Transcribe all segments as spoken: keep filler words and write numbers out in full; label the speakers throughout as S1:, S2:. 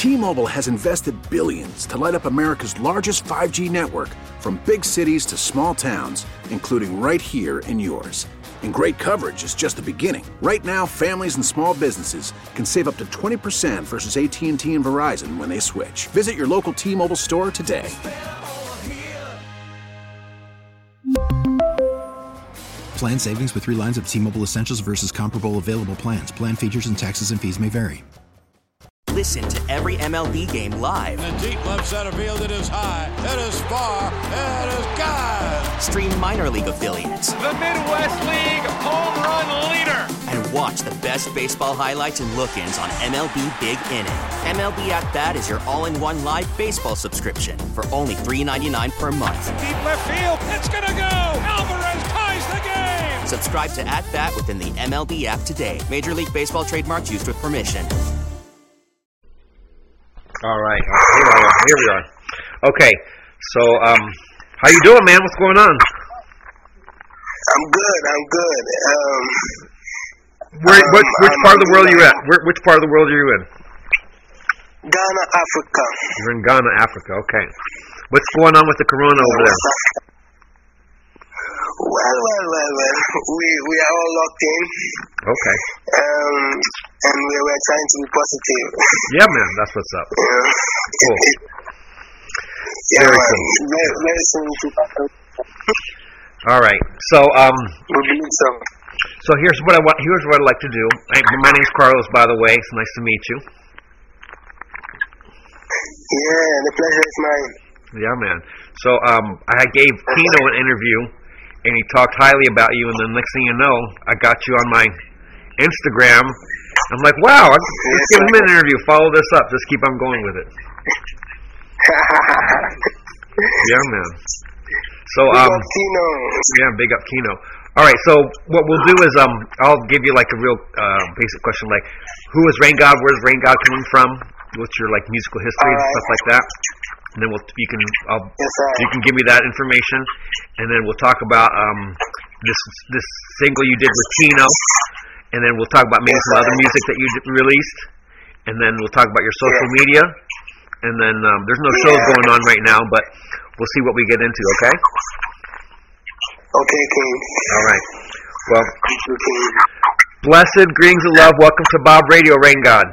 S1: T-Mobile has invested billions to light up America's largest five G network, from big cities to small towns, including right here in yours. And great coverage is just the beginning. Right now, families and small businesses can save up to twenty percent versus A T and T and Verizon when they switch. Visit your local T-Mobile store today.
S2: Plan savings with three lines of T-Mobile Essentials versus comparable available plans. Plan features and taxes and fees may vary.
S3: Listen to every M L B game live.
S4: In the deep left center field, it is high, it is far, it is gone.
S3: Stream minor league affiliates.
S5: The Midwest League home run leader.
S3: And watch the best baseball highlights and look-ins on M L B Big Inning. M L B At Bat is your all-in-one live baseball subscription for only three dollars and ninety-nine cents per month.
S5: Deep left field, it's gonna go. Alvarez ties the game.
S3: Subscribe to At Bat within the M L B app today. Major League Baseball trademarks used with permission.
S6: All right, here we are. Here we are. Okay, so um, how you doing, man? What's going on?
S7: I'm good. I'm good. Um,
S6: Where,
S7: um,
S6: what, which
S7: um,
S6: part of the world are you at? Where, which part of the world are you in?
S7: Ghana, Africa.
S6: You're in Ghana, Africa. Okay. What's going on with the corona over there?
S7: Well, well, well, well. We we are all locked in.
S6: Okay.
S7: Um, and we were trying to be positive.
S6: Yeah, man. That's what's up.
S7: Yeah.
S6: Cool.
S7: Yeah,
S6: Very
S7: man.
S6: cool.
S7: Very, very soon to
S6: All right. So um.
S7: we believe so.
S6: So here's what I want. Here's what I'd like to do. Hey, my name's Carlos, by the way. It's nice to meet you.
S7: Yeah, the pleasure is mine.
S6: Yeah, man. So um, I gave Kino an interview, and he talked highly about you. And then next thing you know, I got you on my Instagram. I'm like, wow, let's
S7: Yes,
S6: give him an interview. Follow this up. Just keep on going with it. Yeah, man. So
S7: Big
S6: um,
S7: up Kino.
S6: yeah, big up Kino. All right, so what we'll do is um, I'll give you like a real uh, basic question, like who is Rain God? Where's Rain God coming from? What's your like musical history and
S7: Alright.
S6: stuff like that? And then we'll you can I'll,
S7: Yes, sir.
S6: you can give me that information, and then we'll talk about um this this single you did with Kino, and then we'll talk about maybe
S7: Yes,
S6: some
S7: sir.
S6: other music that you d- released, and then we'll talk about your social
S7: Yes.
S6: media, and then um, there's no shows
S7: Yeah.
S6: going on right now, but we'll see what we get into. Okay.
S7: Okay, King.
S6: All right. Well,
S7: Okay.
S6: blessed greetings of love. Welcome to Bob Radio, Rain God.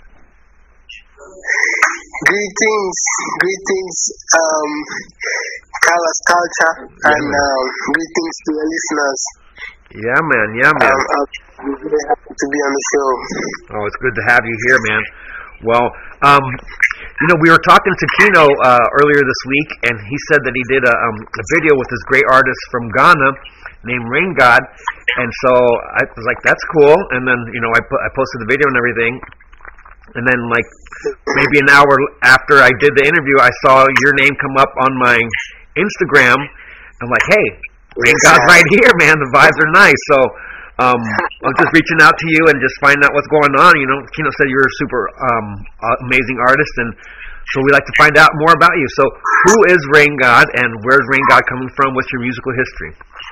S7: Greetings, greetings, um, Carlos Culture, and um, greetings to your listeners.
S6: Yeah, man. Yeah, man.
S7: Um, I'm really happy to be on the show.
S6: Oh, it's good to have you here, man. Well, um, you know, we were talking to Kino uh, earlier this week, and he said that he did a, um, a video with this great artist from Ghana named Rain God, and so I was like, that's cool. And then, you know, I put, I posted the video and everything, and then like maybe an hour after I did the interview, I saw your name come up on my Instagram. I'm like, hey, Rain God's right here, man. The vibes are nice. So um, I was just reaching out to you and just finding out what's going on. You know, Kino said you're a super um, amazing artist, and so we like to find out more about you. So who is Rain God, and where's Rain God coming from? What's your musical history?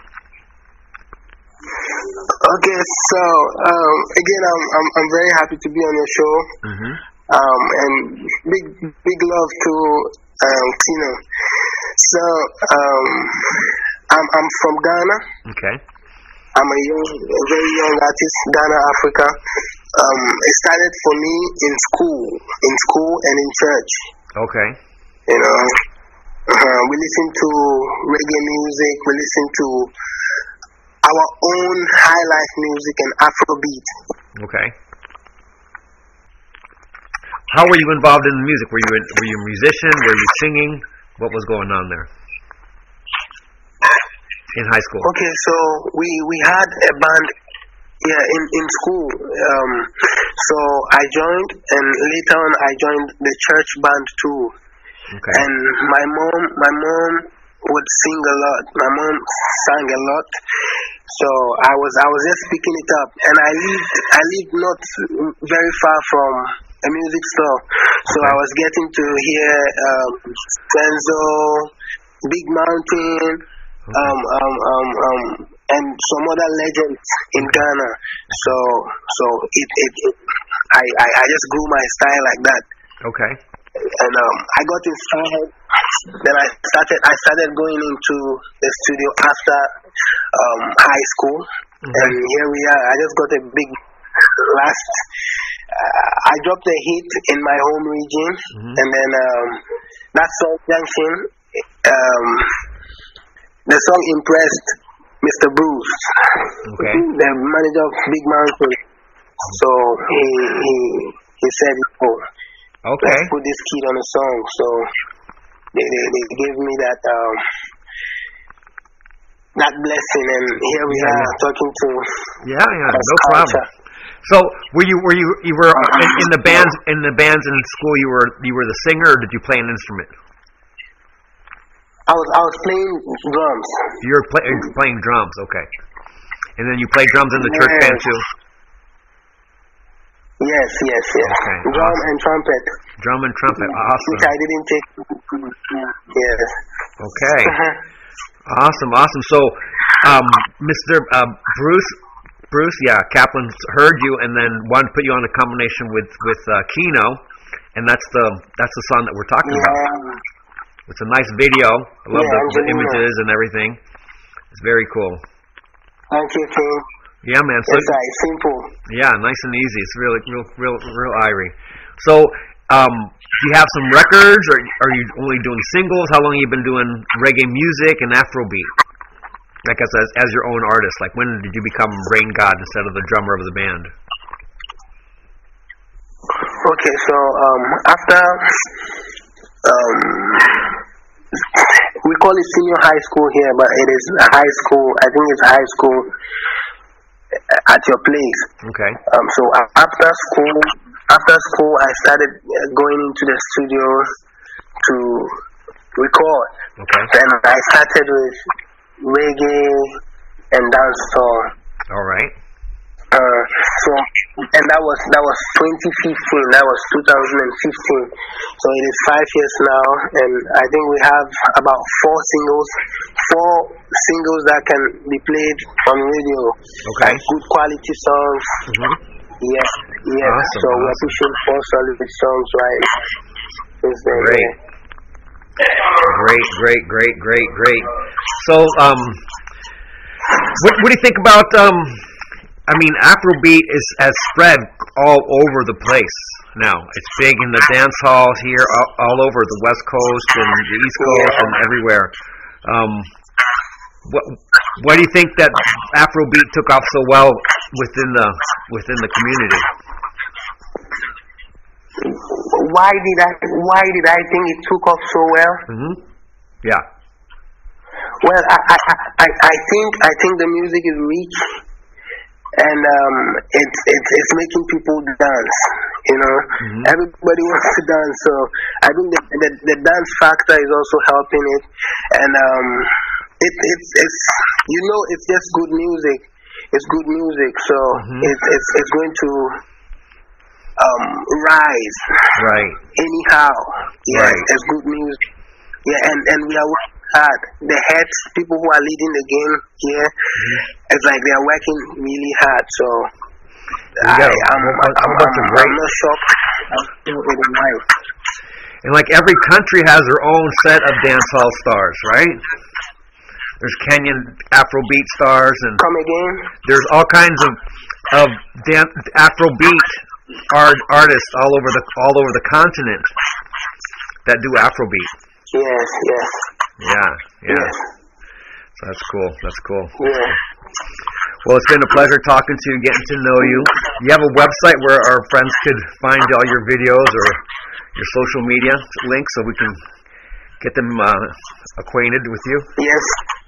S7: Okay, so um, again, I'm, I'm I'm very happy to be on your show,
S6: Mm-hmm.
S7: um, and big big love to um, Kino. So um, I'm I'm from Ghana.
S6: Okay.
S7: I'm a young, a very young artist, Ghana, Africa. Um, it started for me in school, in school and in church.
S6: Okay.
S7: You know, uh, we listen to reggae music, we listen to our own high life music and Afrobeat.
S6: Okay. How were you involved in the music? Were you a, were you a musician? Were you singing? What was going on there in high school?
S7: Okay, so we we had a band, yeah, in in school. Um, so I joined, and later on I joined the church band too.
S6: Okay.
S7: And my mom, my mom would sing a lot. My mom sang a lot. So I was I was just picking it up, and I lived I lived not very far from a music store, so
S6: Okay.
S7: I was getting to hear um, Senzo, Big Mountain, um, um, um, um, and some other legends in Ghana. So so it, it, it I, I I just grew my style like that.
S6: Okay.
S7: And um, I got inspired. Then I started. I started going into the studio after um, high school, mm-hmm. and here we are. I just got a big last. Uh, I dropped a hit in my home region, mm-hmm. and then um, that song Junction. Um, the song impressed Mister Bruce,
S6: okay.
S7: the manager of Big Mountain. So he he he said, "Oh,
S6: okay,
S7: let's put this kid on a song." So they they, they gave me that um, that blessing, and here we
S6: yeah.
S7: are talking to.
S6: Yeah, yeah, no problem. So were you were you you were in, in the bands in the bands in school? You were you were the singer, or did you play an instrument?
S7: I was I was playing drums.
S6: You were play, playing drums, okay. And then you play drums in the
S7: yes.
S6: church band too?
S7: Yes, yes, yes.
S6: Okay,
S7: Drum
S6: awesome.
S7: and trumpet.
S6: Drum and trumpet, awesome.
S7: Which I didn't take. Yes.
S6: Okay. Awesome, awesome. So, um, Mister Uh, Bruce, Bruce, yeah, Kaplan heard you and then wanted to put you on a combination with with uh, Kino, and that's the that's the song that we're talking
S7: yeah.
S6: about. It's a nice video. I love
S7: yeah,
S6: the, the images and everything. It's very cool.
S7: Thank you, King.
S6: Yeah, man. So,
S7: it's like simple.
S6: Yeah, nice and easy. It's really, real, real, real irie. So, um, do you have some records, or are you only doing singles? How long have you been doing reggae music and Afrobeat? Like as, as as your own artist. Like when did you become Rain God instead of the drummer of the band?
S7: Okay, so um, after. Um, we call it senior high school here, but it is a high school. I think it's high school at your place.
S6: Okay.
S7: Um. So after school, after school, I started going into the studio to record.
S6: Okay.
S7: Then I started with reggae and dancehall.
S6: All right.
S7: Uh, so, and that was that was twenty fifteen. That was two thousand fifteen. So it is five years now, and I think we have about four singles, four singles that can be played on radio.
S6: Okay.
S7: Like good quality songs.
S6: Mm-hmm.
S7: Yes, yes.
S6: Awesome,
S7: so
S6: awesome.
S7: we're pushing four solid songs, right?
S6: Great. Great, great, great, great, great. So, um, what what do you think about um? I mean, Afrobeat is has spread all over the place now. It's big in the dance halls here, all, all over the West Coast and the East Coast and everywhere. Um, what why do you think that Afrobeat took off so well within the within the community?
S7: Why did I Why did I think it took off so well?
S6: Mm-hmm. Yeah.
S7: Well, I I, I I think I think the music is rich. And um, it's it's it's making people dance, you know. Mm-hmm. Everybody wants to dance, so I think the, the the dance factor is also helping it. And um, it it's it's you know it's just good music. It's good music, so mm-hmm. it's it's it's going to um rise.
S6: Right.
S7: Anyhow, yeah,
S6: right.
S7: It's good music. Yeah, and and we are working hard. The heads, people who are leading the game here, mm-hmm. it's like they are working really hard. So I, I'm, I'm, I'm, I'm, I'm not shocked. I'm still in the life.
S6: And like every country has their own set of dancehall stars, right? There's Kenyan Afrobeat stars, and
S7: come again.
S6: There's all kinds of of dan- Afrobeat art artists all over the all over the continent that do Afrobeat.
S7: Yes, yes.
S6: Yeah, yeah.
S7: Yes.
S6: So that's cool. That's cool.
S7: Yeah.
S6: Well, it's been a pleasure talking to you, getting to know you. You have a website where our friends could find all your videos or your social media links, so we can get them uh, acquainted with you.
S7: Yes.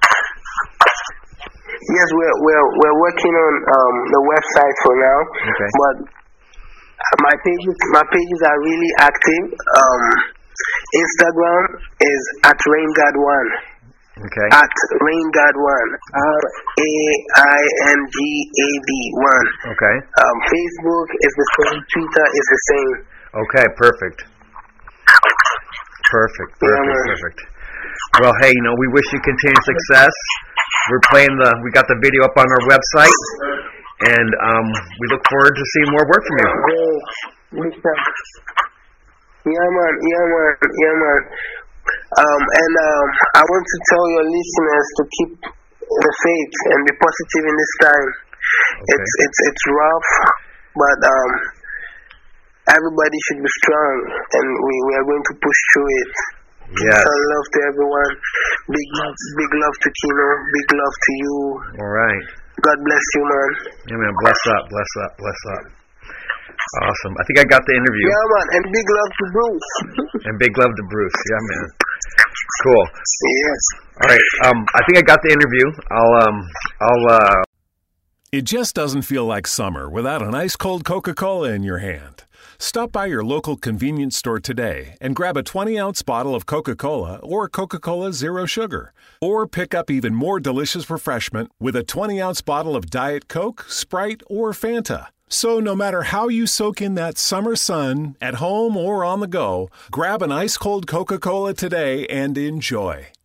S7: Yes, we're we're we're working on um, the website for now.
S6: Okay.
S7: But my pages my pages are really active. Um, Instagram is at RainGod one.
S6: Okay.
S7: At RainGod one. R A I N G A D one.
S6: Okay.
S7: Um, Facebook is the same. Twitter is the same.
S6: Okay, perfect. Perfect, perfect,
S7: yeah,
S6: perfect. Well, hey, you know, we wish you continued success. We're playing the, we got the video up on our website, and um, we look forward to seeing more work from you.
S7: Yeah, man. Yeah, man. Yeah, man. Um, and um, I want to tell your listeners to keep the faith and be positive in this time. Okay. It's it's it's rough, but um, everybody should be strong, and we, we are going to push through it.
S6: Yeah.
S7: Some love to everyone. Big big love to Kino. Big love to you.
S6: All right.
S7: God bless you, man.
S6: Yeah, man. Bless up. Bless up. Bless up. Awesome. I think I got the interview.
S7: Yeah, man. And big love to Bruce.
S6: And big love to Bruce. Yeah, man. Cool.
S7: Yes.
S6: All right. Um, I think I got the interview. I'll um, I'll uh.
S8: It just doesn't feel like summer without an ice-cold Coca-Cola in your hand. Stop by your local convenience store today and grab a twenty-ounce bottle of Coca-Cola or Coca-Cola Zero Sugar. Or pick up even more delicious refreshment with a twenty-ounce bottle of Diet Coke, Sprite, or Fanta. So no matter how you soak in that summer sun, at home or on the go, grab an ice-cold Coca-Cola today and enjoy.